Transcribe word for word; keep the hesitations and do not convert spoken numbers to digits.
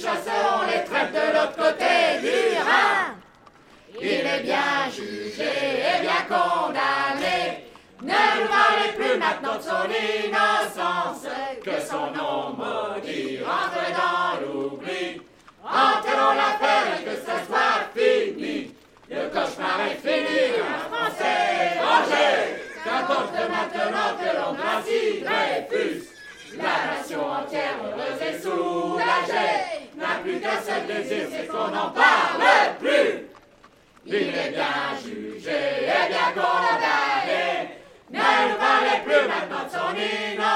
chasseront les traîtres de l'autre côté du Rhin. Il est bien jugé et bien condamné. Ne nous parlez plus maintenant de son innocence, que son nom maudit rentre dans l'oubli. Enterrons l'affaire et que ça soit fini. Le cauchemar est fini, un Français vengé. Qu'importe maintenant que l'on gracie Dreyfus. La nation entière, heureuse et soulagée, n'a plus qu'un seul désir, c'est qu'on n'en parle plus. Il est bien jugé et bien condamné. Ne nous parlez plus maintenant de son innocence.